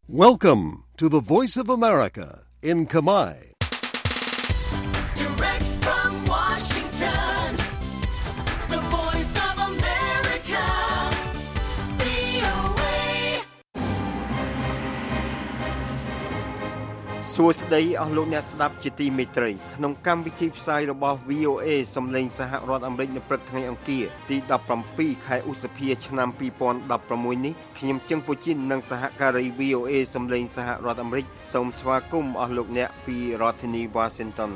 Welcome to the Voice of America in Khmer. Direct from Washington, the Voice of America, VOA. សួស្តីអស់លោកអ្នកស្ដាប់ជាទីមេត្រីក្នុងកម្មវិធីផ្សាយរបស់ VOA សំឡេងសហរដ្ឋអាមេរិកនៅព្រឹកថ្ងៃអង្គារទី17ខែឧសភាឆ្នាំ2016នេះខ្ញុំជឹងពូជីននិងសហការី VOA សំឡេងសហរដ្ឋអាមេរិកសូមស្វាគមន៍អស់លោកអ្នកពីរដ្ឋធានី Washington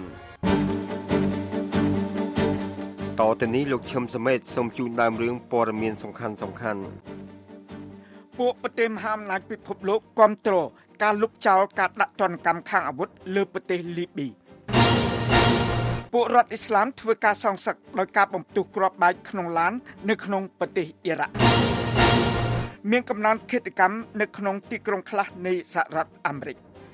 តទៅនេះលោកឈឹមសមេតសូមជូនដើមរឿងព័ត៌មានសំខាន់ពួកប្រទេសមហាអំណាចពិភពលោកគាំទ្រការលុបចោលការដាក់ទណ្ឌកម្មខាងអាវុធលើប្រទេសលីប៊ីពួករដ្ឋអ៊ីស្លាមធ្វើការសងសឹកដោយការបំផ្ទុះគ្រាប់បែកក្នុងឡាននៅក្នុងប្រទេសអ៊ីរ៉ាក់មានកំណើនឃាតកម្មនៅក្នុងទីក្រុងខ្លះនៃសហរដ្ឋអាមេរិក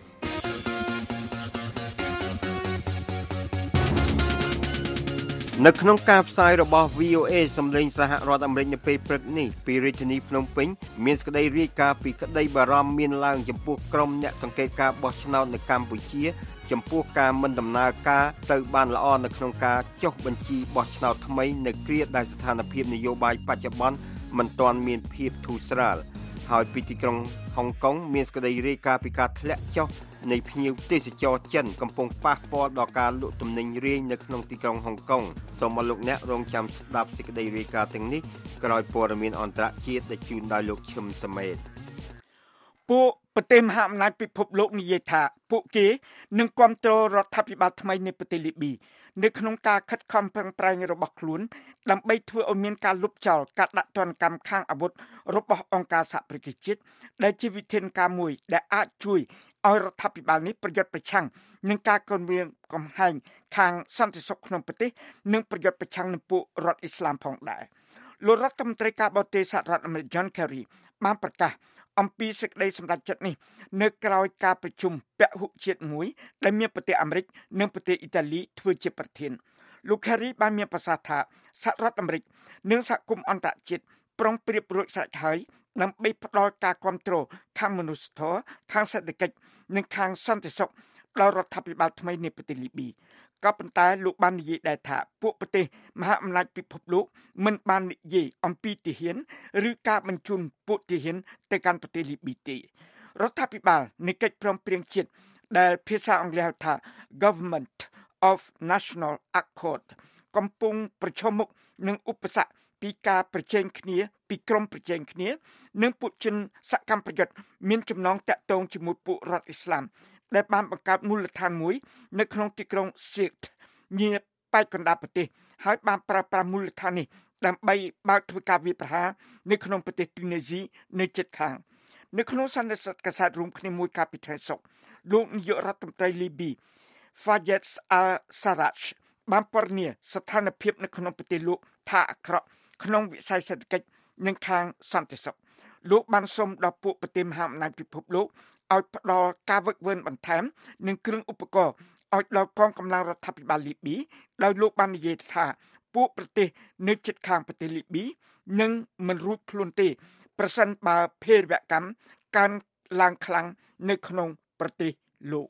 នៅក្នុងការផ្សាយរបស់ VOA សំឡេងសហរដ្ឋអាមេរិកនៅពេលព្រឹកនេះពីរាជធានីភ្នំពេញមានសេចក្តីរាយការណ៍ពីក្តីបារម្ភមានឡើងចំពោះក្រុមអ្នកសង្កេតការបោះឆ្នោតនៅកម្ពុជាចំពោះការមិនដំណើរការទៅបានល្អនៅក្នុងការចុះបញ្ជីបោះឆ្នោតថ្មីនៅគ្រាដែលស្ថានភាពនយោបាយបច្ចុប្បន្នមិនទាន់មានភាពធូរស្រាលហើយពីទីក្រុងហុងកុងមានសេចក្តីរាយការណ៍ពីការធ្លាក់ចុះនៃភ្ញៀវទេសចរចិនកំពុងប៉ះពាល់ដល់ការលក់ទំនិញរាយនៅក្នុងទីក្រុងហុងកុងសូមអរលោកអ្នករងចាំស្ដាប់សេចក្តីរាយការណ៍ទាំងនេះក្រោយព័ត៌មានអន្តរជាតិដែលជូនដោយលោកឈឹមសមេតពួកប្រទេសមហាអំណាចពិភពលោកនិយាយថាពួកគេនឹងគាំទ្ររដ្ឋាភិបាលថ្មីនៃប្រទេសលីប៊ីនៅក្នុងការខិតខំប្រឹងប្រែងរបស់ខ្លួនដើម្បីធ្វើឲ្យមានការលុបចោលការដាក់ទណ្ឌកម្មខាងអាវុធរបស់អង្គការសហប្រជាជាតិដែលជាវិធានការមួយដែលអាចជួយឲ្យរដ្ឋាភិបាលនេះប្រយុទ្ធប្រឆាំងនឹងការគំរាមកំហែងខាងសន្តិសុខក្នុងប្រទេសនិងប្រយុទ្ធប្រឆាំងនឹងពួករដ្ឋអ៊ីស្លាមផងដែរលោករដ្ឋមន្ត្រីការបរទេសសហរដ្ឋអាមេរិក John Kerry បានប្រកាសអំពីសេចក្តីសម្រេចចិត្តនេះនៅក្រៅការប្រជុំពហុជាតិមួយដែលមានប្រទេសអាមេរិកនិងប្រទេសអ៊ីតាលីធ្វើជាប្រធានលោក Kerry បានមានប្រសាសន៍ថាសហរដ្ឋអាមេរិកនិងសហគមន៍អន្តរជាតិប្រុងប្រៀបរួចស្រេចហើយដើម្បីផ្ដល់ការគាំទ្រខាងមនុស្សធម៌ខាងសេដ្ឋកិច្ចនិងខាងសន្តិសុខដល់រដ្ឋាភិបាលថ្មីនៃប្រទេសលីប៊ីក៏ប៉ុន្តែលោកបាននិយាយដែរថាពួកប្រទេសមហាអំណាចពិភពលោកមិនបាននិយាយអំពីទាហានឬការបញ្ជូនពួកទាហានទៅកាន់ប្រទេសលីប៊ីទេរដ្ឋាភិបាលនៃកិច្ចព្រមព្រៀងជាតិដែលភាសាអង់គ្លេសហៅថា Government of National Accord កំពុងប្រឈមមុខនឹងឧបសគ្គពីការប្រជែងគ្នាពីក្រមប្រជែងគ្នានិងពួកជនសកម្មប្រយុទ្ធមានចំណងតាក់ទងជាមួយពួករដ្ឋអ៊ីស្លាមដែលបានបង្កើតមូលដ្ឋានមួយនៅក្នុងទីក្រុងស៊ីកញៀប៉ែកកណ្ដាលប្រទេសហើយបានប្រើប្រាស់មូលដ្ឋាននេះដើម្បីបើកធ្វើការវាយប្រហារនៅក្នុងប្រទេសទូនេស៊ីនៅជិតខាងនៅក្នុងសន្និសីទកាសែតរួមគ្នាមួយកាលពីថ្ងៃសុក្រលោកនាយករដ្ឋមន្ត្រីលីប៊ី Fayez al-Sarraj បានពណ៌នាស្ថានភាពនៅក្នុងប្រទេសលោកថាអាក្រក់ក្នុងវិស័យសេដ្ឋកិច្ចនិងខាងសន្តិសុខលោកបានសូមដល់ពួកប្រទេសមហាអំណាចពិភពលោកឲ្យផ្ដល់ការវឹកវើបន្ថែមនិងគ្រឿងឧបករណ៍ឲ្យដល់កងកម្លាំងរដ្ឋាភិបាលលីប៊ីដោយលោកបាននិយាយថាពួកប្រទេសនៅជិតខាងប្រទេសលីប៊ីនឹងមិនរួចខ្លួនទេប្រសិនបើភេរវកម្មកើនឡើងខ្លាំងនៅក្នុងប្រទេសលោក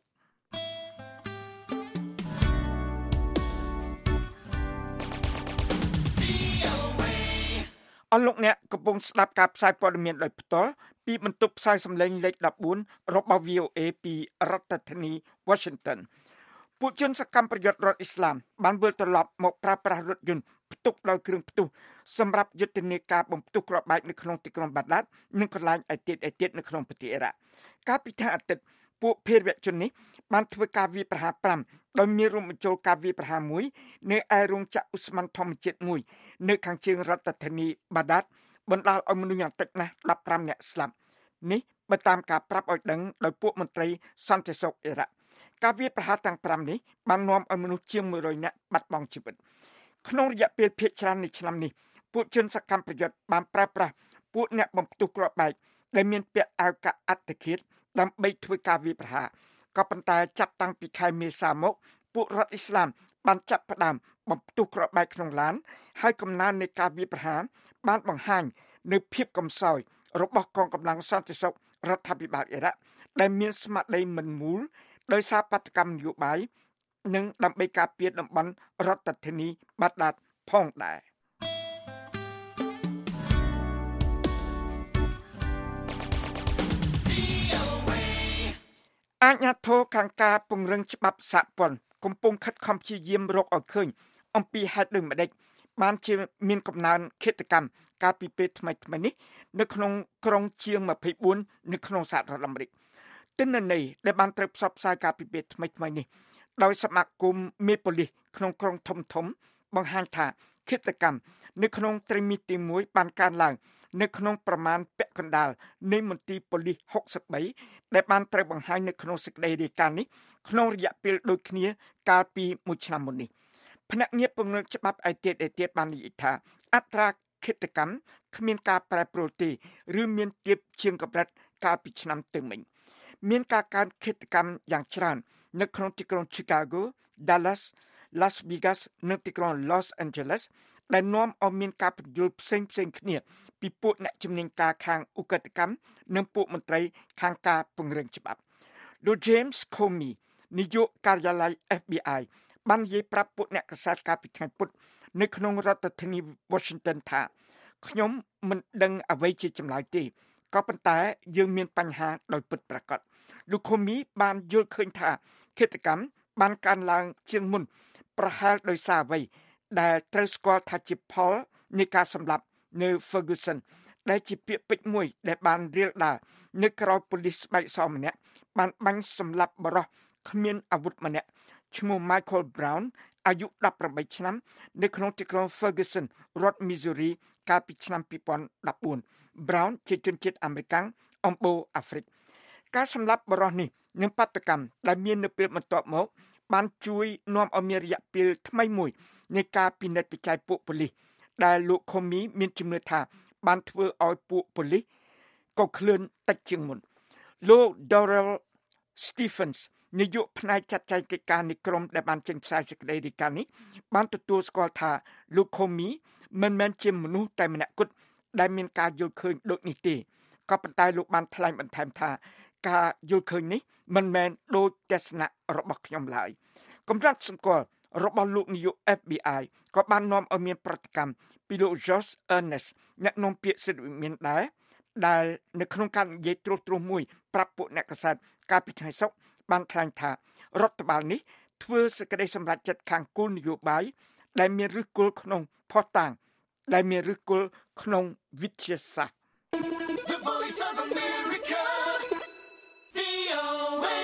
អស់លោកអ្នកកំពុងស្ដាប់ការផ្សាយព័ត៌មានដោយផ្ទាល់ពីបន្ទប់ផ្សាយសំឡេងលេខ14របស់ VOA ពីរដ្ឋធានី Washington ពួកជនសកម្មប្រយុទ្ធរដ្ឋអ៊ីស្លាមបានវិលត្រឡប់មកប្រើប្រាស់រថយន្តផ្ទុកដោយគ្រឿងផ្ទុះសម្រាប់យុទ្ធនាការបំផ្ទុះគ្រាប់បែកនៅក្នុងទីក្រុងបាដាតនិងកន្លែងឯទៀតនៅក្នុងប្រទេសអ៊ីរ៉ាក់កាលពីថ្ងៃអាទិត្យពួកភេរវជននេះបានធ្វើការវាយប្រហារ5ដោយមានរួមបញ្ចូលការវាយប្រហារមួយនៅឯរោងចក្រឧស្ម័នធម្មជាតិមួយនៅខាងជើងរដ្ឋធានីបាដាតបណ្ដាលឲ្យមនុស្សយ៉ាងតិចណាស់15នាក់ស្លាប់នេះបើតាមការប្រាប់ឲ្យដឹងដោយពួកមន្ត្រីសន្តិសុខអ៊ីរ៉ាក់ការវាយប្រហារទាំង5នេះបាននាំឲ្យមនុស្សជាង100នាក់បាត់បង់ជីវិតក្នុងរយៈពេលភាគច្រើននៃឆ្នាំនេះពួកជនសកម្មប្រយុទ្ធបានប្រើប្រាស់ពួកអ្នកបំផ្ទុះគ្រាប់បែកដែលមានពាក់អាវកាអត្តឃាតដើម្បីធ្វើការវាយប្រហារក៏ប៉ុន្តែចាប់តាំងពីខែមេសាមកពួករដ្ឋអ៊ីស្លាមបានចាប់ផ្ដើមបំផ្ទុះគ្រាប់បែកក្នុងឡានហើយកំណើននៃការវាយប្រហារបានបង្ហាញនៅភាពកំសោយរបស់កងកម្លាំងសន្តិសុខរដ្ឋាភិបាលអ៊ីរ៉ាក់ដែលមានស្មារតីមិនមូលដោយសារបាតុកម្មនយោបាយនិងដើម្បីការពារតំបន់រដ្ឋធានីបាត់ដាតផងដែរអាជ្ញាធរខាងការពង្រឹងច្បាប់សហព័ន្ធកំពុងខិតខំព្យាយាមរកឲ្យឃើញអំពីហេតុដូចម្តេចបានជាមានកំណើនឃាតកម្មកាលពីពេលថ្មីៗនេះនៅក្នុងក្រុងជាង24នៅក្នុងសហរដ្ឋអាមេរិកទិន្នន័យដែលបានត្រូវផ្សព្វផ្សាយកាលពីពេលថ្មីៗនេះដោយសមាគមមេប៉ូលីសក្នុងក្រុងធំៗបង្ហាញថាឃាតកម្មនៅក្នុងត្រីមាសទី1បានកើនឡើងនៅក្នុងប្រមាណពាក់កណ្ដាលនៃមន្ទីរប៉ូលីស63ដែលបានត្រូវបង្ហាញនៅក្នុងសេចក្តីរាយការណ៍នេះក្នុងរយៈពេលដូចគ្នាកាលពី1ឆ្នាំមុននេះភ្នាក់ងារពង្រឹងច្បាប់ឯទៀតបាននិយាយថាអត្រាឃាតកម្មគ្មានការប្រែប្រួលទេឬមានទាបជាងកម្រិតកាលពីឆ្នាំទៅវិញមានការកើនឃាតកម្មយ៉ាងច្រើននៅក្នុងទីក្រុង Chicago, Dallas, Las Vegas និងទីក្រុង Los Angeles ដែលនាំឲ្យមានការពន្យល់ផ្សេងៗគ្នាពីពួកអ្នកជំនាញការខាងឧក្រិដ្ឋកម្មនិងពួកមន្ត្រីខាងការពង្រឹងច្បាប់លោក James Comey នាយកការិយាល័យ FBI បាននិយាយប្រាប់ពួកអ្នកកាសែតកាលពីថ្ងៃពុធនៅក្នុងរដ្ឋធានី Washington ថាខ្ញុំមិនដឹងអ្វីជាចម្លើយទេក៏ប៉ុន្តែយើងមានបញ្ហាដោយពិតប្រាកដលោក Comey បានយល់ឃើញថាឃាតកម្មបានកើនឡើងជាងមុនប្រហែលដោយសារអ្វីដែលត្រូវស្គាល់ថាជាផលនៃការសម្លាប់នៅ Ferguson ដែលជាពាក្យពេចន៍មួយដែលបានរាលដាលនៅក្រៅប៉ូលីសស្បែកសម្នាក់បានបាញ់សម្លាប់បរិសុទ្ធគ្មានអាវុធម្នាក់ឈ្មោះ Michael Brown អាយុ18ឆ្នាំនៅក្នុងទីក្រុង Ferguson រដ្ឋ Missouri កាលពីឆ្នាំ2014 Brown ជាជនជាតិអាមេរិកអំបូរអាហ្វ្រិកការសម្លាប់បរិសុទ្ធនេះនិងបាតុកម្មដែលមាននៅពេលបន្ទាប់មកបានជួយនាំឲ្យមានរយៈពេលថ្មីមួយនៃការពិនិត្យវិច័យពួកប៉ូលីសដែលលោក Comey មានជំនឿថាបានធ្វើឲ្យពួកប៉ូលីសក៏ឃ្លានតិចជាងមុនលោក Darrell Stephens នាយកផ្នែកចាត់ចែងកិច្ចការនៃក្រុមដែលបានចេញផ្សាយសេចក្តីរាយការណ៍នេះបានទទួលស្គាល់ថាលោក Comey មិនមែនជាមនុស្សតែម្នាក់គត់ដែលមានការយល់ឃើញដូចនេះទេក៏ប៉ុន្តែលោកបានថ្លែងបន្ថែមថាការយល់ឃើញនេះមិនមែនដូចទស្សនៈរបស់ខ្ញុំឡើយកម្រិតសម្គាល់របស់លោកនាយក FBI ក៏បាននាំឲ្យមានប្រតិកម្មពីលោក Josh Earnest អ្នកនាំពាក្យសិទ្ធិវិមានដែលនៅក្នុងការនិយាយត្រួសមួយប្រាប់ពួកអ្នកកាសែតកាលពីថ្ងៃសុក្របានថ្លែងថារដ្ឋបាលនេះធ្វើសេចក្តីសម្រេចចិត្តខាងគោលនយោបាយដែលមានឫសគល់ក្នុងភស្តុតាងដែលមានឫសគល់ក្នុងវិទ្យាសាស្ត្រ The Voice of America, VOA.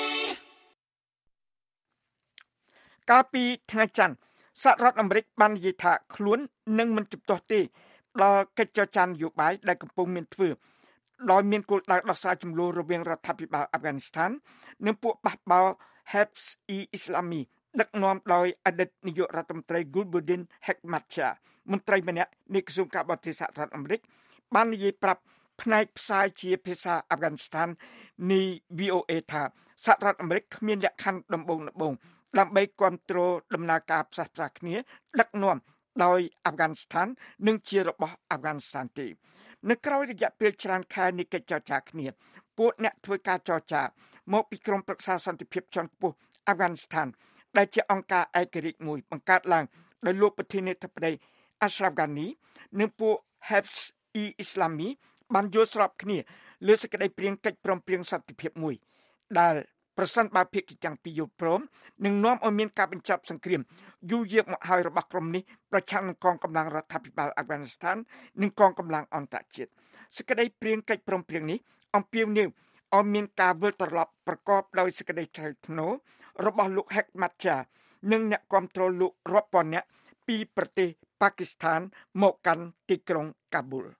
កាលពីថ្ងៃច័ន្ទសហរដ្ឋអាមេរិកបាននិយាយថាខ្លួននឹងមិនជំទាស់ទេដល់កិច្ចចរចានយោបាយដែលកំពុងមានធ្វើដោយមានគោលដៅដោះស្រាយជម្លោះរវាងរដ្ឋាភិបាលអាហ្វហ្គានីស្ថាននិងពួកបះបោរ Hezb-e-Islami ដឹកនាំដោយអតីតនាយករដ្ឋមន្ត្រី Gulbuddin Hekmatyar មន្ត្រីម្នាក់នៃក្រសួងការបរទេសសហរដ្ឋអាមេរិកបាននិយាយប្រាប់ផ្នែកផ្សាយជាភាសាអាហ្វហ្គានីស្ថាននៃ VOA ថាសហរដ្ឋអាមេរិកគ្មានលក្ខខណ្ឌដំបូងដើម្បីគ្រប់គ្រងដំណើរការផ្សះផ្សាគ្នាដឹកនាំដោយអាហ្វហ្គានីស្ថាននិងជារបស់អាហ្វហ្គានីស្ថានទេនៅក្រៅរយៈពេលច្រើនខែនៃកិច្ចចរចាគ្នាពួកអ្នកធ្វើការចរចាមកពីក្រុមប្រឹក្សាសន្តិភាពជាន់ខ្ពស់អាហ្វហ្គានីស្ថានដែលជាអង្គការឯករាជ្យមួយបង្កើតឡើងដោយលោកប្រធានាធិបតី Ashraf Ghani និងពួក Hezb-e-Islami បានយល់ស្របគ្នាលើសេចក្តីព្រាងកិច្ចព្រមព្រៀងសន្តិភាពមួយដែលប្រសិនបើភាគីទាំងពីរយល់ព្រមនឹងនាំឲ្យមានការបញ្ចប់សង្គ្រាមយូរយារមកហើយរបស់ក្រុមនេះប្រឆាំងនឹងកងកម្លាំងរដ្ឋាភិបាលអាហ្វហ្គានីស្ថាននិងកងកម្លាំងអន្តរជាតិសេចក្តីព្រាងកិច្ចព្រមព្រៀងនេះអំពាវនាវឲ្យមានការវិលត្រឡប់ប្រកបដោយសេចក្តីថ្លៃថ្នូររបស់លោក Hekmatyar និងអ្នកគាំទ្រលោករាប់ពាន់នាក់ពីប្រទេសប៉ាគីស្ថានមកកាន់ទីក្រុងកាប៊ូល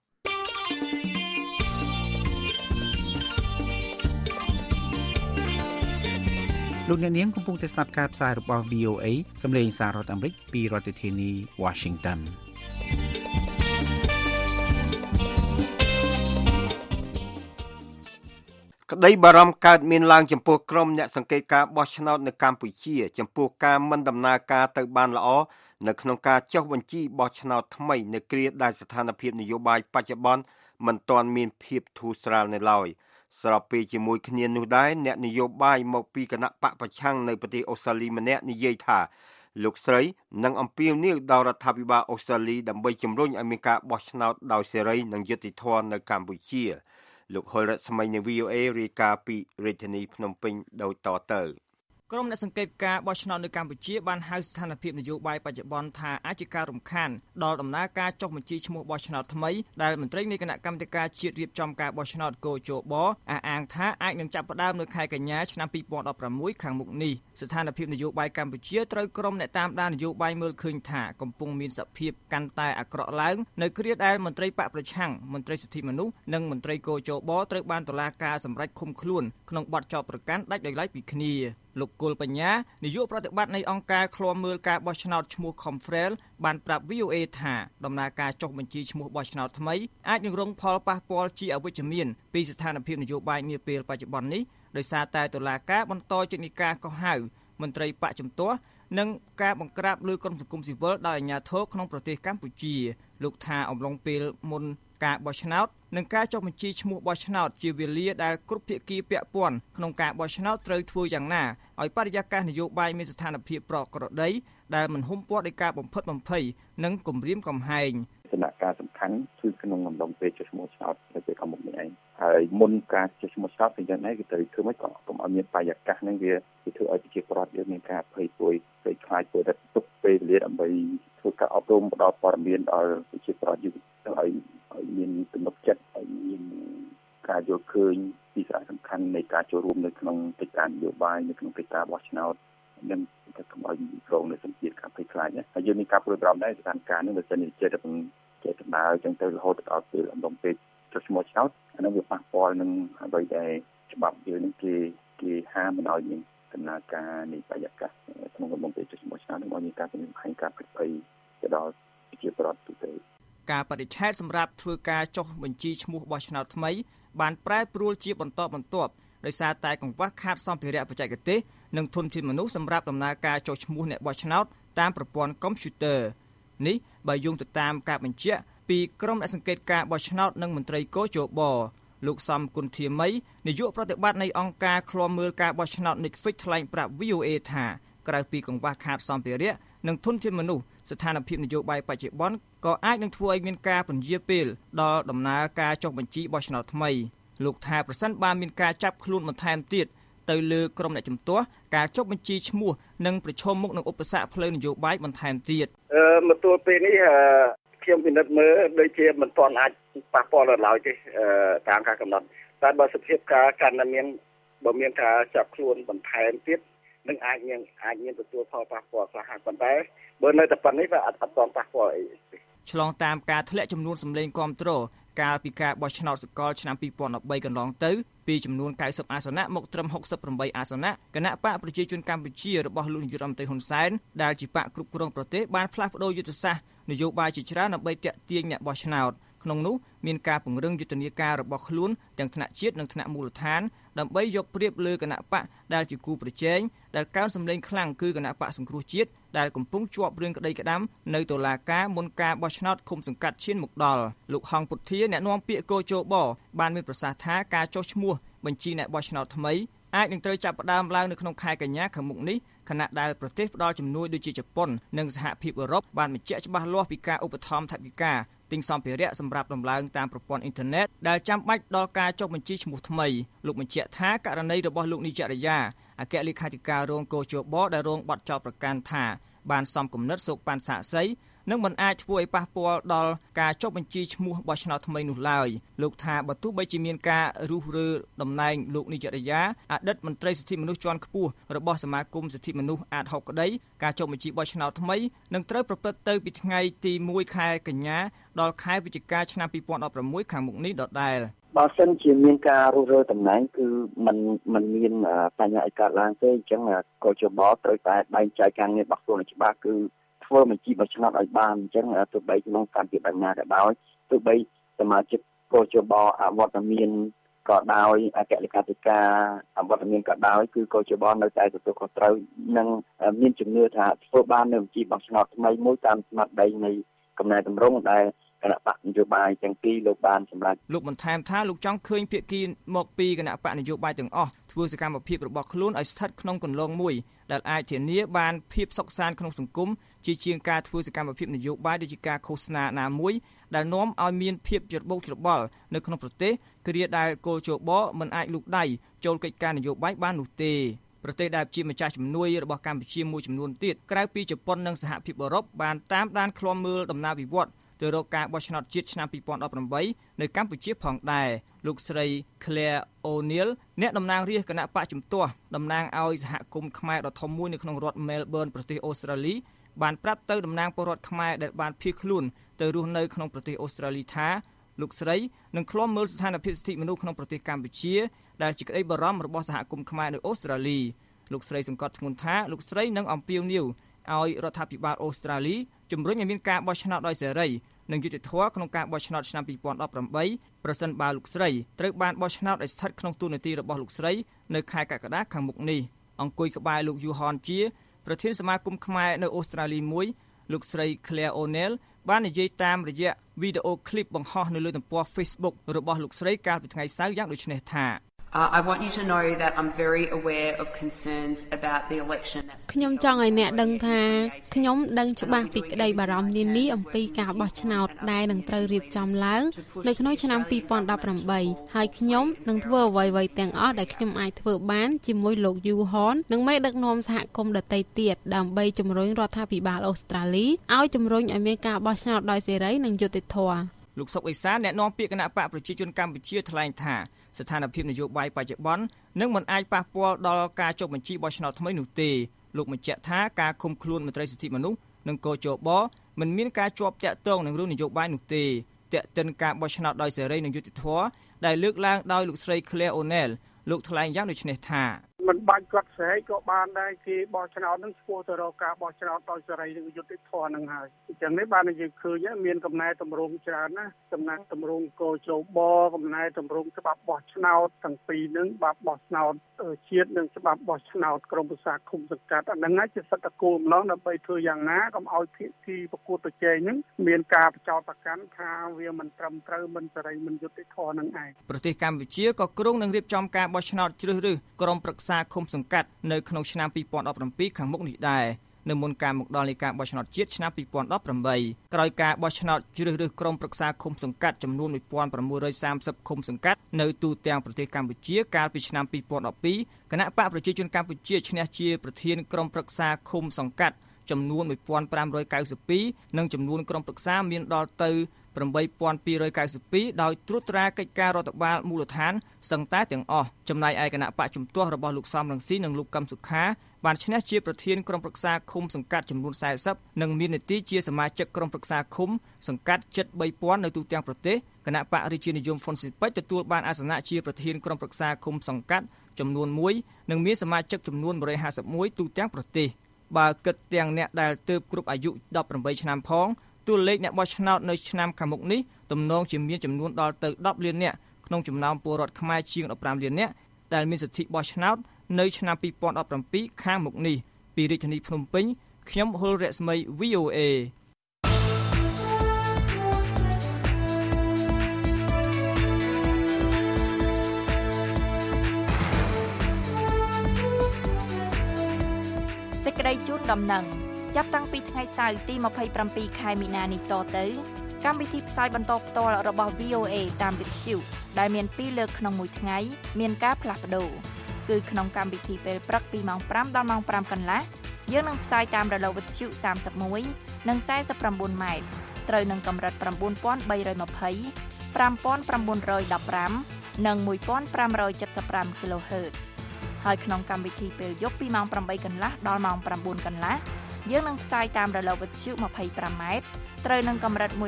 លោកអ្នកនាងកំពុងតែស្ដាប់ការផ្សាយរបស់ VOA សម្លេងសាររដ្ឋអាមេរិកពីរដ្ឋធានី Washington ក្តីបារម្ភកើតមានឡើងចំពោះក្រុមអ្នកសង្កេតការបោះឆ្នោតនៅកម្ពុជាចំពោះការមិនដំណើរការទៅបានល្អនៅក្នុងការចុះបញ្ជីបោះឆ្នោតថ្មីនៅគ្រាដែលស្ថានភាពនយោបាយបច្ចុប្បន្នមិនទាន់មានភាពធូរស្រាលនៅឡើយស្របពេលជាមួយគ្នានោះដែរអ្នកនយោបាយមកពីគណៈបកប្រឆាំងនៅប្រទេសអូស្ត្រាលីម្នាក់និយាយថាលោកស្រីនឹងអំពាវនាវដល់រដ្ឋាភិបាលអូស្ត្រាលីដើម្បីជំរុញឲ្យមានការបោះឆ្នោតដោយសេរីនិងយុត្តិធម៌នៅកម្ពុជាលោកហុលរស្មីនៃ VOA រាយការណ៍ពីរាជធានីភ្នំពេញដោយតទៅក្រុមអ្នកសង្កេតការបោះឆ្នោតនៅកម្ពុជាបានហៅស្ថានភាពនយោបាយបច្ចុប្បន្នថាអាចជាការរំខានដល់ដំណើរការចុះបញ្ជីឈ្មោះបោះឆ្នោតថ្មីដែលមន្ត្រីនៃគណៈកម្មាធិការជាតិរៀបចំការបោះឆ្នោតកោជបអះអាងថាអាចនឹងចាប់ផ្ដើមនៅខែកញ្ញាឆ្នាំ2016ខាងមុខនេះស្ថានភាពនយោបាយកម្ពុជាត្រូវក្រុមអ្នកតាមដាននយោបាយមើលឃើញថាកំពុងមានសភាពកាន់តែអាក្រក់ឡើងនៅគ្រាដែលមន្ត្រីបកប្រឆាំងមន្ត្រីសិទ្ធិមនុស្សនិងមន្ត្រីកោជបត្រូវបានតុលាការសម្រេចឃុំខ្លួនក្នុងបទចោទប្រកាន់ដាច់ដោយឡែកពីគ្នាលោកគុលបញ្ញានាយកប្រតិបត្តិនៃអង្គការឃ្លាំមើលការបោះឆ្នោតឈ្មោះ Confrel បានប្រាប់ VOA ថាដំណើរការចុះបញ្ជីឈ្មោះបោះឆ្នោតថ្មីអាចនឹងរងផលប៉ះពាល់ជាអវិជ្ជមានពីស្ថានភាពនយោបាយនាពេលបច្ចុប្បន្ននេះដោយសារតែតុលាការបន្តចេញនីការកោះហៅមន្ត្រីបកជំទាស់និងការបង្ក្រាបលើក្រុមសង្គមស៊ីវិលដោយអាជ្ញាធរក្នុងប្រទេសកម្ពុជាលោកថាអំឡុងពេលមុនការបោះឆ្នោតនិងការចុះបញ្ជីឈ្មោះបោះឆ្នោតជាវេលាដែលគ្រប់ភាគីពាក់ព័ន្ធក្នុងការបោះឆ្នោតត្រូវធ្វើយ៉ាងណាឲ្យបរិយាកាសនយោបាយមានស្ថានភាពប្រក្រតីដែលមិនហ៊ុមព័ទ្ធដោយការបំផិតបំភ័យនិងគំរាមកំហែងដំណាក់កាលសំខាន់គឺក្នុងអំឡុងពេលចុះឈ្មោះឆ្នោតនៅពេលខាងមុខនេះឯងហើយមុនការចុះឈ្មោះឆ្នោតពីយ៉ាងណាគេត្រូវធ្វើម៉េចក៏កុំឲ្យមានបរិយាកាសហ្នឹងវាធ្វើឲ្យប្រជាពលរដ្ឋយើងមានការភ័យព្រួយភ័យខ្លាចព្រោះតែទុកពេលវេលាដើម្បីធ្វើការអប់រំផ្ដល់ព័ត៌មានដល់ប្រជាពលរដ្ឋយើងឲ្យមានទំនុកចិត្តឲ្យមានការយល់ឃើញពីសារៈសំខាន់នៃការចូលរួមនៅក្នុងកិច្ចការនយោបាយនៅក្នុងកិច្ចការបោះឆ្នោតនិងទៅកុំឲ្យរងនៅសម្ពាធការភ័យខ្លាចហើយយើងមានការព្រួយបារម្ភដែរស្ថានភាពនេះបើសិនជាចេះដំណើរចឹងទៅរហូតដល់ពេលអំឡុងពេលចុះឈ្មោះឆ្នោតអានោះវាប៉ះពាល់នឹងអ្វីដែលច្បាប់យើងនឹងគេហាមមិនឲ្យមានដំណើរការនៃបរិយាកាសក្នុងអំឡុងពេលចុះឈ្មោះឆ្នោតនឹងមានការជំរុញឲ្យការភ័យទៅដល់ប្រជាពលរដ្ឋទូទៅការបដិឆេទសម្រាប់ធ្វើការចុះបញ្ជីឈ្មោះបោះឆ្នោតថ្មីបានប្រែប្រួលជាបន្តបន្ទាប់ដោយសារតែកង្វះខាតសម្ភារៈបច្ចេកទេសនិងធនធានមនុស្សសម្រាប់ដំណើរការចុះឈ្មោះអ្នកបោះឆ្នោតតាមប្រព័ន្ធកុំព្យូទ័រនេះបើយោងទៅតាមការបញ្ជាក់ពីក្រុមអ្នកសង្កេតការបោះឆ្នោតនិងមន្ត្រីកោជបលោកសំគុណធាមីនាយកប្រតិបត្តិនៃអង្គការឃ្លាំមើលការបោះឆ្នោត Netflix ថ្លែងប្រាប់ VOA ថាក្រៅពីកង្វះខាតសម្ភារៈនិងធនធានមនុស្សស្ថានភាពនយោបាយបច្ចុប្បន្នក៏អាចនឹងធ្វើឲ្យមានការពន្យាពេលដល់ដំណើរការចុះបញ្ជីបោះឆ្នោតថ្មីលោកថាប្រសិនបើមានការចាប់ខ្លួនបន្ថែមទៀតទៅលើក្រុមអ្នកជំទាស់ការចុះបញ្ជីឈ្មោះនិងប្រឈមមុខនឹងឧបសគ្គផ្លូវនយោបាយបន្ថែមទៀតមកទល់ពេលនេះខ្ញុំពិនិត្យមើលដូចជាមិនទាន់អាចប៉ះពាល់ដល់ឡើយទេតាមការកំណត់តែបើសភាពការកាន់តែមានបើមានការចាប់ខ្លួនបន្ថែមទៀតនឹងអាចមានទទួលផលប៉ះពាល់ខ្លះហើយប៉ុន្តែបើនៅតែប៉ុណ្្នេះវាអត់ទាន់ប៉ះពាល់អីឆ្លងតាមការធ្លាក់ចំនួនសម្លេងគាំទ្រកាលពីការបោះឆ្នោតសកលឆ្នាំ2013កន្លងទៅពីចំនួន90អាសនៈមកត្រឹម68អាសនៈគណៈបកប្រជាជនកម្ពុជារបស់លោកនាយករដ្ឋមន្ត្រីហ៊ុនសែនដែលជាបកគ្រប់គ្រងប្រទេសបានផ្លាស់ប្តូរយុទ្ធសាស្ត្រនយោបាយជាច្រើនដើម្បីទាក់ទាញអ្នកបោះឆ្នោតក្នុងនោះមានការពង្រឹងយុទ្ធនាការរបស់ខ្លួនទាំងថ្នាក់ជាតិនិងថ្នាក់មូលដ្ឋានដើម្បីយកប្រៀបលើគណៈបកដែលជាគូប្រជែងដែលកើនសម្លេងខ្លាំងគឺគណៈបកសង្គ្រោះជាតិដែលកំពុងជាប់រឿងក្តីក្តាំនៅតុលាការមុនការបោះឆ្នោតឃុំសង្កាត់ឈានមកដល់លោកហងពុធាអ្នកនាំពាក្យកោជបបានមានប្រសាសន៍ថាការចុះឈ្មោះបញ្ជីអ្នកបោះឆ្នោតថ្មីអាចនឹងត្រូវចាប់ផ្ដើមឡើងនៅក្នុងខែកញ្ញាខាងមុខនេះខណៈដែលប្រទេសផ្ដល់ជំនួយដូចជាជប៉ុននិងសហភាពអឺរ៉ុបបានបញ្ជាក់ច្បាស់លាស់ពីការឧបត្ថម្ភថវិកាទិញសម្ភារៈសម្រាប់ដំឡើងតាមប្រព័ន្ធអ៊ីនធឺណិតដែលចាំបាច់ដល់ការចុះបញ្ជីឈ្មោះថ្មីលោកបញ្ជាក់ថាករណីរបស់លោកនីចរិយាអគ្គលេខាធិការរងកោជបដែលរងបទចោទប្រកាន់ថាបានសំគំនិតសោកប៉ាន់សាក់សីនឹងមិនអាចធ្វើឲ្យប៉ះពាល់ដល់ការចុះបញ្ជីឈ្មោះបោះឆ្នោតថ្មីនោះឡើយលោកថាបើទោះបីជាមានការរុះរើតំណែងលោកនីចរិយាអតីតមន្ត្រីសិទ្ធិមនុស្សជាន់ខ្ពស់របស់សមាគមសិទ្ធិមនុស្សអាត60ក្តីការចុះបញ្ជីបោះឆ្នោតថ្មីនឹងត្រូវប្រព្រឹត្តទៅពីថ្ងៃទី1ខែកញ្ញាដល់ខែវិច្ឆិកាឆ្នាំ2016ខាងមុខនេះដដែលបើសិនជាមានការរុះរើតំណែងគឺมันមានបញ្ហាអីកើតឡើងទេអញ្ចឹងកោជបត្រូវតែបែងចែកការងាររបស់ខ្លួនឲ្យច្បាស់គឺធ្វើបញ្ជីបោះឆ្នោតឲ្យបានអញ្ចឹងទោះបីក្នុងកម្មវិធីបណ្ណាក៏ដោយទោះបីសមាជិកកោជបអវត្តមានក៏ដោយអគ្គលេខាធិការអវត្តមានក៏ដោយគឺកោជបនៅតែទទួលខុសត្រូវនិងមានជំនឿថាធ្វើបាននៅបញ្ជីបោះឆ្នោតថ្មីមួយតាមស្មារតីនៃកំណែតម្រង់ដែលគណៈបកនយោបាយទាំងពីរលោកបានសម្រេចលោកបន្ថែមថាលោកចង់ឃើញភាគីមកពីគណៈបកនយោបាយទាំងអស់ធ្វើសកម្មភាពរបស់ខ្លួនឲ្យស្ថិតក្នុងគន្លងមួយដែលអាចធានាបានភាពសុខសាន្តក្នុងសង្គមជាងការធ្វើសកម្មភាពនយោបាយដូចជាការឃោសនាណាមួយដែលនាំឲ្យមានភាពច្របូកច្របល់នៅក្នុងប្រទេសគ្រាដែលគោលជបមិនអាចលូកដៃចូលកិច្ចការនយោបាយបាននោះទេប្រទេសដែលជាម្ចាស់ជំនួយរបស់កម្ពុជាមួយចំនួនទៀតក្រៅពីជប៉ុននិងសហភាពអឺរ៉ុបបានតាមដានឃ្លាំមើលដំណើរវិវត្តទៅរកការបោះឆ្នោតជាតិឆ្នាំ2018នៅកម្ពុជាផងដែរលោកស្រី Claire O'Neil អ្នកតំណាងរាស្ត្រគណៈបកជំទាស់តំណាងឲ្យសហគមន៍ខ្មែរដ៏ធំមួយនៅក្នុងរដ្ឋ Melbourne ប្រទេសអូស្ត្រាលីបានប្រាប់ទៅតំណាងពលរដ្ឋខ្មែរដែលបានភៀសខ្លួនទៅរស់នៅក្នុងប្រទេសអូស្ត្រាលីថាលោកស្រីនឹងឃ្លាំមើលស្ថានភាពសិទ្ធិមនុស្សក្នុងប្រទេសកម្ពុជាដែលជាក្តីបារម្ភរបស់សហគមន៍ខ្មែរនៅអូស្ត្រាលីលោកស្រីសង្កត់ធ្ងន់ថាលោកស្រីនឹងអំពាវនាវឲ្យរដ្ឋាភិបាលអូស្ត្រាលីជំរុញឲ្យមានការបោះឆ្នោតដោយសេរីនិងយុត្តិធម៌ក្នុងការបោះឆ្នោតឆ្នាំ2018ប្រសិនបើលោកស្រីត្រូវបានបោះឆ្នោតឲ្យស្ថិតក្នុងតួនាទីរបស់លោកស្រីនៅខែកក្កដាខាងមុខនេះអង្គុយក្បែរលោកយូហនជាប្រធានសមាគមខ្មែរនៅអូស្ត្រាលីមួយលោកស្រី Claire O'Neil បាននិយាយតាមរយៈវីដេអូឃ្លីបបង្ហោះនៅលើទំព័រ Facebook របស់លោកស្រីកាលពីថ្ងៃសៅរ៍យ៉ាងដូចនេះថា I want you to know that I'm very aware of concerns about the election. ខ្ញុំចង់ឲ្យអ្នកដឹងថាខ្ញុំដឹងច្បាស់ពីក្តីបារម្ភនានាអំពីការបោះឆ្នោតដែលនឹងត្រូវរៀបចំឡើងនៅក្នុងឆ្នាំ2018ហើយខ្ញុំនឹងធ្វើអ្វីៗទាំងអស់ដែលខ្ញុំអាចធ្វើបានជាមួយលោកយូហននិងមេដឹកនាំសហគមន៍ដទៃទៀតដើម្បីជំរុញរដ្ឋាភិបាលអូស្ត្រាលីឲ្យជំរុញឲ្យមានការបោះឆ្នោតដោយសេរីនិងយុត្តិធម៌លោកសុកអេសានអ្នកនាំពាក្យគណៈបកប្រជាជនកម្ពុជាថ្លែងថាស្ថានភាពនយោបាយបច្ចុប្បន្ននឹងមិនអាចប៉ះពាល់ដល់ការចុះបញ្ជីបោះឆ្នោតថ្មីនោះទេលោកបញ្ជាក់ថាការឃុំខ្លួនមន្ត្រីសិទ្ធិមនុស្សនិងកោជបមិនមានការជាប់តាក់ទងនឹងរឿងនយោបាយនោះទេតាក់ទិនការបោះឆ្នោតដោយសេរីនិងយុត្តិធម៌ដែលលើកឡើងដោយលោកស្រី Claire O'Neil លោកថ្លែងយ៉ាងដូចនេះថាមិនបាច់គាត់ស្រែកក៏បានដែរគេបោះឆ្នោតនឹងស្ពោះទៅរកការបោះឆ្នោតដោយសេរីនិងយុត្តិធម៌នឹងហើយអញ្ចឹងនេះបានយើងឃើញមានកំណែតម្រង់ច្រើនណាកំណែតម្រង់កោជបកំណែតម្រង់ច្បាប់បោះឆ្នោតទាំងពីរនឹងច្បាប់បោះឆ្នោតជាតិនិងច្បាប់បោះឆ្នោតក្រមប្រសាឃុំសង្កាត់អាហ្នឹងហើយជាសិទ្ធិគោលម្លងដើម្បីធ្វើយ៉ាងណាកុំឲ្យភាគីប្រកួតប្រជែងនឹងមានការបចោទប្រកាន់ថាវាមិនត្រឹមត្រូវមិនសេរីមិនយុត្តិធម៌នឹងឯងប្រទេសកម្ពុជាក៏គ្រោងនឹងរៀបចំការបោះឆ្នោតជ្រើសរើសក្រុមប្រឹក្សាឃុំសង្កាត់នៅក្នុងឆ្នាំ2017ខាងមុខនេះដែរនៅមុនការមកដល់នៃការបោះឆ្នោតជាតិឆ្នាំ2018ក្រោយការបោះឆ្នោតជ្រើសរើសក្រុមប្រឹក្សាឃុំសង្កាត់ចំនួន1630ឃុំសង្កាត់នៅទូទាំងប្រទេសកម្ពុជាកាលពីឆ្នាំ2012គណៈបកប្រជាជនកម្ពុជាឈ្នះជាប្រធានក្រុមប្រឹក្សាឃុំសង្កាត់ចំនួន1592និងចំនួនក្រុមប្រឹក្សាមានដល់ទៅ8292ដោយត្រួតត្រាកិច្ចការរដ្ឋបាលមូលដ្ឋានសឹងតែទាំងអស់ចំណែកឯគណៈបកជំទាស់របស់លោកសំរងស៊ីនិងលោកកឹមសុខាបានឈ្នះជាប្រធានក្រុមប្រឹក្សាឃុំសង្កាត់ចំនួន40និងមាននីតិជាសមាជិកក្រុមប្រឹក្សាឃុំសង្កាត់ជិត3000នៅទូទាំងប្រទេសគណៈបករាជានិយមហ៊ុនស៊ិនប៉ិចទទួលបានអាសនៈជាប្រធានក្រុមប្រឹក្សាឃុំសង្កាត់ចំនួន1និងមានសមាជិកចំនួន151ទូទាំងប្រទេសបើគិតទាំងអ្នកដែលទើបគ្រប់អាយុ18ឆ្នាំផងតួលេខអ្នកបោះឆ្នោតនៅឆ្នាំខាងមុខនេះទំនងជាមានចំនួនដល់ទៅ10លាននាក់ក្នុងចំណោមពលរដ្ឋខ្មែរជាង15លាននាក់ដែលមានសិទ្ធិបោះឆ្នោតនៅឆ្នាំ2017ខាងមុខនេះពីរាជធានីភ្នំពេញខ្ញុំហុលរស្មី VOA សេចក្តីជូនដំណឹងចាប់តាំងពីថ្ងៃសៅរ៍ទី27ខែមីនានេះតទៅកម្មវិធីផ្សាយបន្តផ្ទាល់របស់ VOA តាមវិទ្យុដែលមាន2លើកក្នុងមួយថ្ងៃមានការផ្លាស់ប្ដូរគឺក្នុងកម្មវិធីពេលព្រឹកពីម៉ោង5ដល់ម៉ោង5កន្លះយើងនឹងផ្សាយតាមរលកវិទ្យុ31និង49ម៉ែត្រត្រូវនឹងកម្រិត9320 5915និង1575 kHz ហើយក្នុងកម្មវិធីពេលយប់ពីម៉ោង8កន្លះដល់ម៉ោង9កន្លះយើងនឹងផ្សាយតាមរលកវិទ្យុ25ម៉ែត្រត្រូវនឹងកម្រិត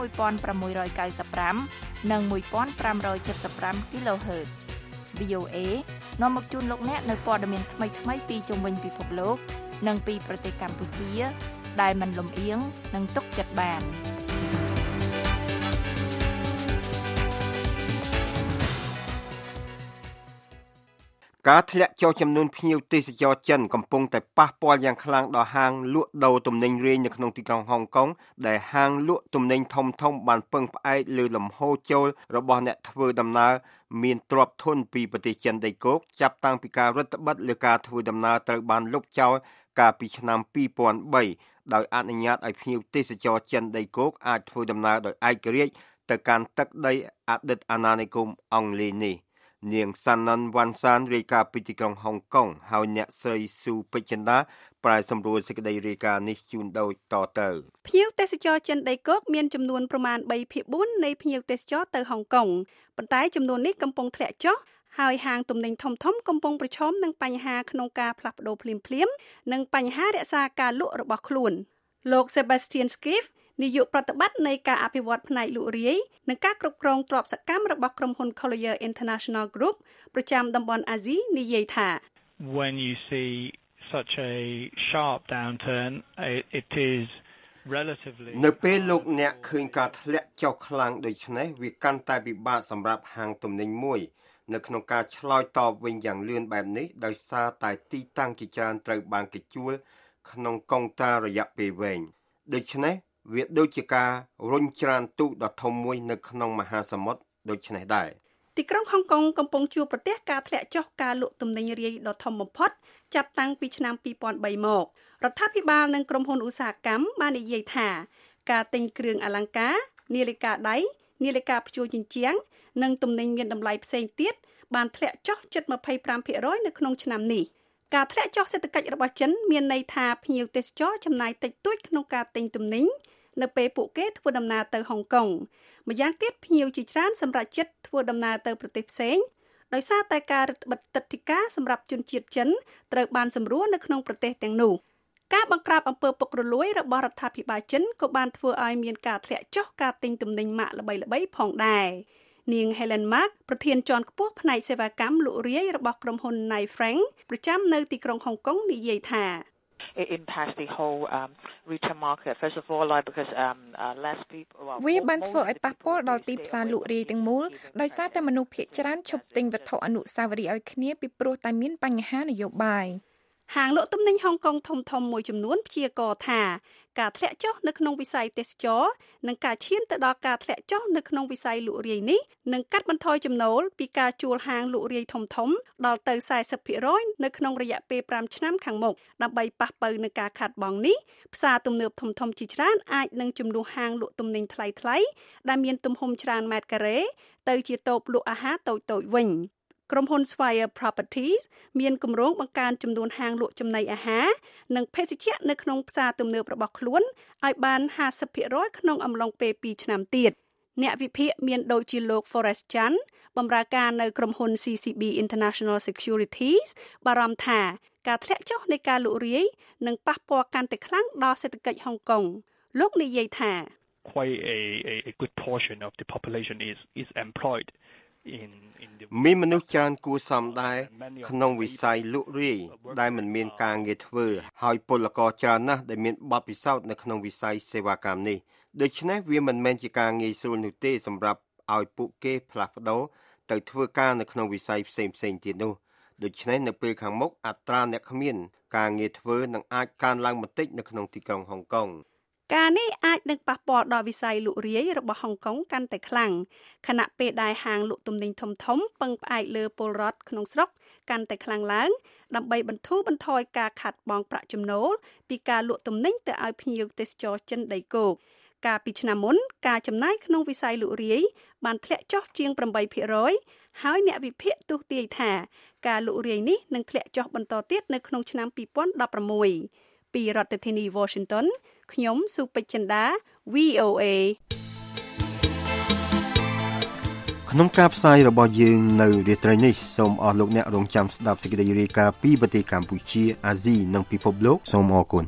11695និង1575 kHz VOA នាំមកជូនលោកអ្នកនៅព័ត៌មានថ្មីៗពីជុំវិញពិភពលោកនិងពីប្រទេសកម្ពុជាដែលមិនលំអៀងនិងទុកចិត្តបានការធ្លាក់ចុះចំនួនភ្ញៀវទេសចរចិនកំពុងតែប៉ះពាល់យ៉ាងខ្លាំងដល់ហាងលក់ដូរទំនិញរាយនៅក្នុងទីក្រុងហុងកុងដែលហាងលក់ទំនិញធំៗបានពឹងផ្អែកលើលំហូរចូលរបស់អ្នកធ្វើដំណើរមានទ្រព្យធនពីប្រទេសចិនដីគោកចាប់តាំងពីការរដ្ឋបិទលើការធ្វើដំណើរត្រូវបានលុបចោលកាលពីឆ្នាំ2003ដោយអនុញ្ញាតឲ្យភ្ញៀវទេសចរចិនដីគោកអាចធ្វើដំណើរដោយឯករាជ្យទៅកាន់ទឹកដីអតីតអាណានិគមអង់គ្លេសនេះនាងសាន់ណាន់វ៉ាន់សានរាយការណ៍ពីទីក្រុងហុងកុងហើយអ្នកស្រីស៊ូពេជ្រចិន្តាប្រែសម្រួលសេចក្តីរាយការណ៍នេះជូនដោយតទៅភ្ញៀវទេសចរចិនដីគោកមានចំនួនប្រមាណ 3/4 នៃភ្ញៀវទេសចរទៅហុងកុងប៉ុន្តែចំនួននេះកំពុងធ្លាក់ចុះហើយហាងទំនិញធំៗកំពុងប្រឈមនឹងបញ្ហាក្នុងការផ្លាស់ប្ដូរភ្លាមៗនិងបញ្ហារក្សាការលក់របស់ខ្លួនលោក Sebastian Skiff នាយកប្រតិបត្តិនៃការអភិវឌ្ឍផ្នែកលក់រាយនិងការគ្រប់គ្រងទ្រព្យសកម្មរបស់ក្រុមហ៊ុន Collier International Group ប្រចាំតំបន់អាស៊ីនិយាយថា When you see such a sharp downturn it is relatively នៅពេលលោកអ្នកឃើញការធ្លាក់ចុះខ្លាំងដូចនេះវាកាន់តែពិបាកសម្រាប់ហាងទំនិញមួយនៅក្នុងការឆ្លើយតបវិញយ៉ាងលឿនបែបនេះដោយសារតែទីតាំងជាច្រើនត្រូវបានគេជួលក្នុងកុងតារយៈពេលវែងដូច្នេះវាដូចជាការរុញច្រានទូកដ៏ធំមួយនៅក្នុងមហាសមុទ្រដូចនេះដែរទីក្រុងហុងកុងកំពុងជួបប្រទះការធ្លាក់ចុះការលក់ទំនិញរាយដ៏ធំបំផុតចាប់តាំងពីឆ្នាំ2003មករដ្ឋាភិបាលនិងក្រុមហ៊ុនឧស្សាហកម្មបាននិយាយថាការទិញគ្រឿងអលង្ការនាឡិកាដៃនាឡិកាព្យួរជញ្ជាំងនិងទំនិញមានតម្លៃផ្សេងទៀតបានធ្លាក់ចុះជិត 25% នៅក្នុងឆ្នាំនេះការធ្លាក់ចុះសេដ្ឋកិច្ចរបស់ចិនមានន័យថាភ្ញៀវទេសចរចំណាយតិចតួចក្នុងការទិញទំនិញនៅពេលពួកគេធ្វើដំណើរទៅហុងកុងម្យ៉ាងទៀតភ្ញៀវជាច្រើនសម្រេចចិត្តធ្វើដំណើរទៅប្រទេសផ្សេងដោយសារតែការរឹតបន្តឹងទឹកដីកាសម្រាប់ជនជាតិចិនត្រូវបានសម្រួលនៅក្នុងប្រទេសទាំងនោះការបង្ក្រាបអំពើពុករលួយរបស់រដ្ឋាភិបាលចិនក៏បានធ្វើឲ្យមានការធ្លាក់ចុះការទិញទំនិញម៉ាកល្បីៗផងដែរនាង Helen Mark ប្រធានជាន់ខ្ពស់ផ្នែកសេវាកម្មលក់រាយរបស់ក្រុមហ៊ុន Knight Frank ប្រចាំនៅទីក្រុងហុងកុងនិយាយថា It impacts the whole retail market first of all like because less people វាបានធ្វើឲ្យប៉ះពាល់ដល់ទីផ្សារលក់រាយទាំងមូលដោយសារតែមនុស្សភាគច្រើនឈប់ទិញវត្ថុអនុស្សាវរីយ៍ឲ្យគ្នាពីព្រោះតែមានបញ្ហានយោបាយហាងលក់ទំនិញហុងកុងធំៗមួយចំនួនព្យាករណ៍ថាការធ្លាក់ចុះនៅក្នុងវិស័យទេសចរនិងការឈានទៅដល់ការធ្លាក់ចុះនៅក្នុងវិស័យលក់រាយនេះនឹងកាត់បន្ថយចំណូលពីការជួលហាងលក់រាយធំៗដល់ទៅ 40% នៅក្នុងរយៈពេល5ឆ្នាំខាងមុខដើម្បីប៉ះប៉ូវនឹងការខាតបង់នេះផ្សារទំនើបធំៗជាច្រើនអាចនឹងជំនួសហាងលក់ទំនិញថ្លៃៗដែលមានទំហំច្រើនម៉ែត្រការ៉េទៅជាតូបលក់អាហារតូចៗវិញក្រុមហ៊ុន Swire Properties មានគម្រោងបង្កើនចំនួនហាងលក់ចំណីអាហារនិងភេសជ្ជៈនៅក្នុងផ្សារទំនើបរបស់ខ្លួនឲ្យបាន 50% ក្នុងអំឡុងពេល2ឆ្នាំទៀតអ្នកវិភាគមានដូចជាលោក Forrest Chan បម្រើការនៅក្រុមហ៊ុន CCB International Securities បារម្ភថាការធ្លាក់ចុះនៃការលក់រាយនឹងប៉ះពាល់កាន់តែខ្លាំងដល់សេដ្ឋកិច្ចហុងកុងលោកនិយាយថា quite a good portion of the population is employed មានមនុស្សច្រើនគួរសមដែរក្នុងវិស័យលក់រាយដែលមិនមានការងារធ្វើហើយពលករច្រើនណាស់ដែលមានបទពិសោធន៍នៅក្នុងវិស័យសេវាកម្មនេះដូច្នេះវាមិនមែនជាការងាយស្រួលនោះទេសម្រាប់ឲ្យពួកគេផ្លាស់ប្ដូរទៅធ្វើការនៅក្នុងវិស័យផ្សេងៗទៀតនោះដូច្នេះនៅពេលខាងមុខអត្រាអ្នកគ្មានការងារធ្វើនឹងអាចកើនឡើងបន្តិចនៅក្នុងទីក្រុងហុងកុងការនេះអាចនឹងប៉ះពាល់ដល់វិស័យលក់រាយរបស់ហុងកុងកាន់តែខ្លាំងខណៈពេលដែលហាងលក់ទំនិញធំៗពឹងផ្អែកលើពលរដ្ឋក្នុងស្រុកកាន់តែខ្លាំងឡើងដើម្បីបន្ធូរបន្ថយការខាតបង់ប្រាក់ចំណូលពីការលក់ទំនិញទៅឲ្យភ្ញៀវទេសចរចិនដីគោកកាលពីឆ្នាំមុនការចំណាយក្នុងវិស័យលក់រាយបានធ្លាក់ចុះជាង 8% ហើយអ្នកវិភាគទស្សន៍ទាយថាការលក់រាយនេះនឹងធ្លាក់ចុះបន្តទៀតនៅក្នុងឆ្នាំ2016ពីរដ្ឋធានី Washington ខ្ញុំស៊ូពេជ្រចិន្តា VOA ក្នុងការផ្សាយរបស់យើងនៅរាត្រីនេះសូមអរលោកអ្នករងចាំស្ដាប់សេចក្តីរាយការណ៍ពីប្រទេសកម្ពុជាអាស៊ីនិងពិភពលោកសូមអរគុណ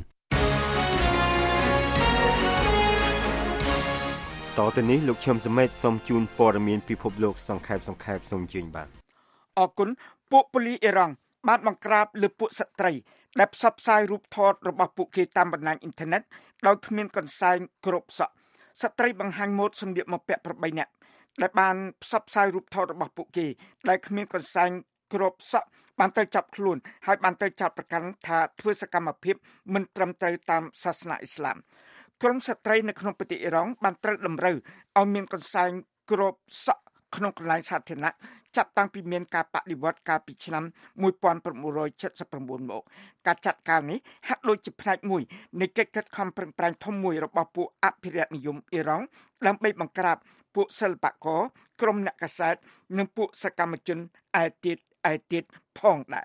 តទៅនេះលោកឈឹមសមេតសូមជូនព័ត៌មានពិភពលោកសង្ខេបសូមជឿនបាទអរគុណពួកប៉ូលីសអ៊ីរ៉ង់បានបង្ក្រាបលើពួកស្ត្រីដែលផ្សព្វផ្សាយរូបថតរបស់ពួកគេតាមបណ្ដាញអ៊ីនធឺណិតដោយគ្មានកន្សែងគ្រប់សក់ស្ត្រីបង្ហាញម៉ូដសម្លៀកបំពាក់8នាក់ដែលបានផ្សព្វផ្សាយរូបថតរបស់ពួកគេដែលគ្មានកន្សែងគ្របសក់បានទៅចាប់ខ្លួនហើយបានទៅចាប់ប្រកាន់ថាធ្វើសកម្មភាពមិនត្រឹមត្រូវតាមសាសនាអ៊ីស្លាមក្រុមស្ត្រីនៅក្នុងប្រទេសអ៊ីរ៉ង់បានត្រូវតម្រូវឲ្យមានកន្សែងគ្របសក់ក្នុងកន្លែងសាធារណៈចាប់តាំងពីមានការបដិវត្តកាលពីឆ្នាំ1979មកការចាត់ការនេះហាក់ដូចជាផ្នែកមួយនៃកិច្ចខិតខំប្រឹងប្រែងធំមួយរបស់ពួកអភិរក្សនិយមអ៊ីរ៉ង់ដើម្បីបង្ក្រាបពួកសិល្បករក្រុមអ្នកកាសែតនិងពួកសកម្មជនឯទៀតផងដែរ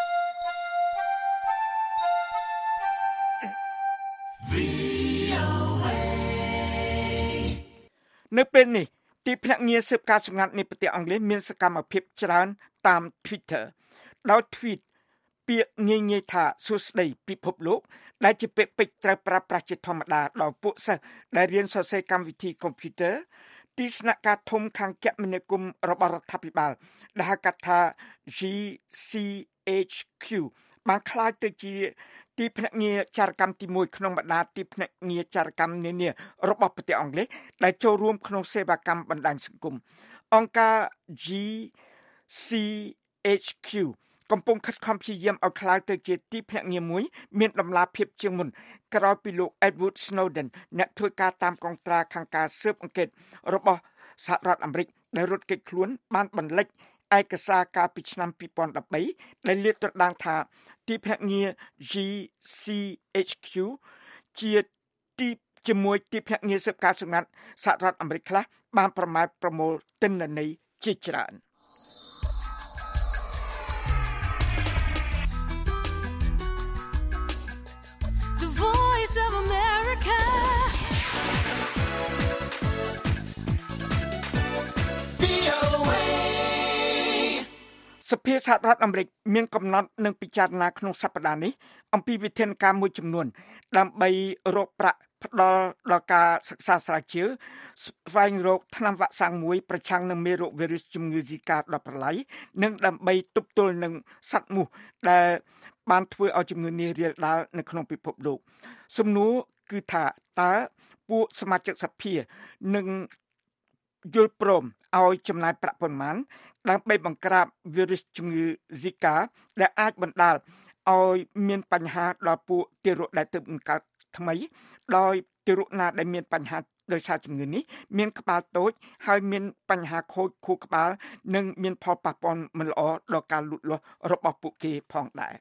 នៅពេលនេះទីភ្នាក់ងារស៊ើបការណ៍សម្ងាត់នៃប្រទេសអង់គ្លេសមានសកម្មភាពច្រើនតាម Twitter ដោយ tweet ពាក្យងាយៗថាសួស្ដីពិភពលោកដែលជាពាក្យពេចន៍ត្រូវប្រើប្រាស់ជាធម្មតាដល់ពួកសិស្សដែលរៀនសរសេរកម្មវិធីកុំព្យូទ័រទីស្នាក់ការធំខាងគមនាគមន៍របស់រដ្ឋាភិបាលដែលហៅកាត់ថា GCHQ បានក្លាយទៅជាទីភ្នាក់ងារចារកម្មទី1ក្នុងបម្ដទីភ្នាក់ងារចារកម្មនានារបស់ប្រទេសអង់គ្លេសដែលចូលរួមក្នុងសេវាកម្មបណ្ដាញសង្គមអង្គការ GCHQ កំពុងខិតខំព្យាយាមឲ្យក្លាយទៅជាទីភ្នាក់ងារមួយមានតម្លាភាពជាងមុនក្រោយពីលោក Edward Snowden អ្នកធ្វើការតាមកងត្រាខាងការស៊ើបអង្កេតរបស់សហរដ្ឋអាមេរិកដែលរត់គេចខ្លួនបានបន្លិចឯកសារកាលពីឆ្នាំ2013ដែលលាតត្រដាងថាទីភ្នាក់ងារ GCHQ ជាមួយទីភ្នាក់ងារស៊ើបការណ៍សម្ងាត់សហរដ្ឋអាមេរិកខ្លះបានប្រមាថប្រមូលទិន្នន័យជាច្រើន The Voice of America. VOA. សភាសហរដ្ឋអាមេរិកមានកំណត់នឹងពិចារណាក្នុងសប្តាហ៍នេះអំពីវិធានការមួយចំនួនដើម្បីរកប្រាក់ផ្ដល់ដល់ការសិក្សាស្រាវជ្រាវស្វែងរកថ្នាំវ៉ាក់សាំងមួយប្រឆាំងនឹងមេរោគវីរុសជំងឺ Zika ដល់ប្រឡាយនិងដើម្បីទប់ទល់នឹងសត្វមូសដែលបានធ្វើឲ្យជំងឺនេះរាលដាលនៅក្នុងពិភពលោកសំណួរគឺថាតើពួកសមាជិកសភានឹងយល់ព្រមឲ្យចំណាយប្រាក់ប៉ុន្មានដើម្បីបង្ក្រាបវីរុសជំងឺ Zika ដែលអាចបណ្ដាលឲ្យមានបញ្ហាដល់ពួកទារកដែលទើបបង្កើតថ្មីដោយទារកណាដែលមានបញ្ហាដោយសារជំងឺនេះមានក្បាលតូចហើយមានបញ្ហាខូចខួរក្បាលនិងមានផលប៉ះពាល់មិនល្អដល់ការលូតលាស់របស់ពួកគេផងដែរ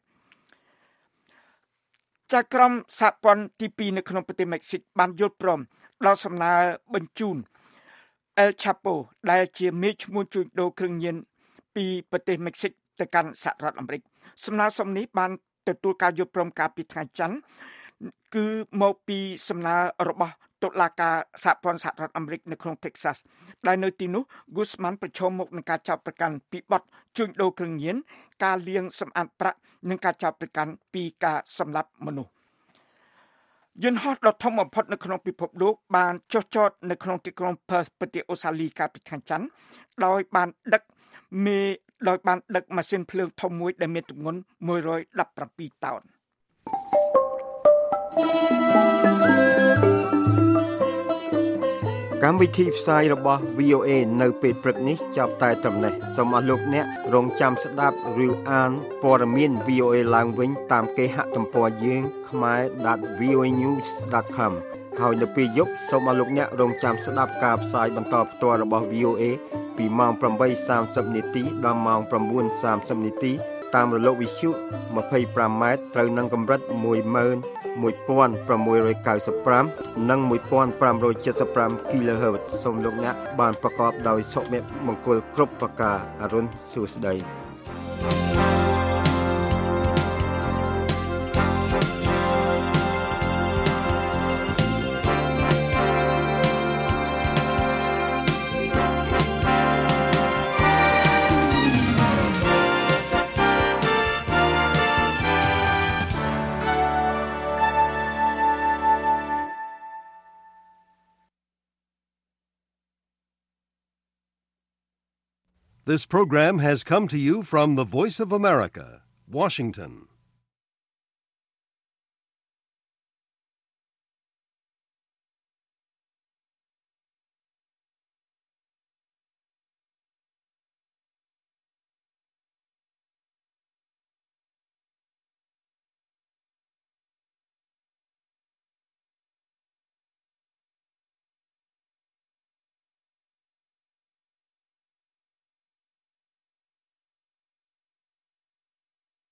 ចៅក្រមសហព័ន្ធទី2នៅក្នុងប្រទេសមិចស៊ីកបានយល់ព្រមដល់សំណើបញ្ជូន El Chapo ដែលជាមេឈ្មោះជួញដូរគ្រឿងញៀនពីប្រទេសមិចស៊ីកទៅកាន់សហរដ្ឋអាមេរិកសំណើសុំនេះបានទទួលការយល់ព្រមកាលពីថ្ងៃច័ន្ទគឺមកពីសំណើរបស់តុលាការសហព័ន្ធសហរដ្ឋអាមេរិកនៅក្នុង Texas ដែលនៅទីនោះ Guzman ប្រឈមមុខនឹងការចោទប្រកាន់ពីបទជួញដូរគ្រឿងញៀនការលាងសម្អាតប្រាក់និងការចោទប្រកាន់ពីការសម្លាប់មនុស្សយន្តហោះដ៏ធំបំផុតនៅក្នុងពិភពលោកបានចុះចតនៅក្នុងទីក្រុង Perth ប្រទេសអូស្ត្រាលីកាលពីថ្ងៃច័ន្ទដោយបានដឹកម៉ាស៊ីនភ្លើងធំមួយដែលមានទម្ងន់117តោនកម្មវិធីផ្សាយរបស់ VOA នៅពេលព្រឹកនេះចាប់តែត្រឹមនេះសូមអស់លោកអ្នករងចាំស្ដាប់ឬអានព័ត៌មាន VOA ឡើងវិញតាមគេហទំព័រយើង khmer.voanews.com ហើយនៅពេលយប់សូមអស់លោកអ្នករងចាំស្ដាប់ការផ្សាយបន្តផ្ទាល់របស់ VOA ពីម៉ោង 8:30 នាទីដល់ម៉ោង 9:30 នាទីតាមរលកវិទ្យុ 25m ត្រូវនឹងកម្រិត 11695 និង 1575 kHz សូមលោកអ្នកបានប្រកបដោយសុភមង្គលគ្រប់ប្រការអរុនសួស្តី This program has come to you from the Voice of America, Washington.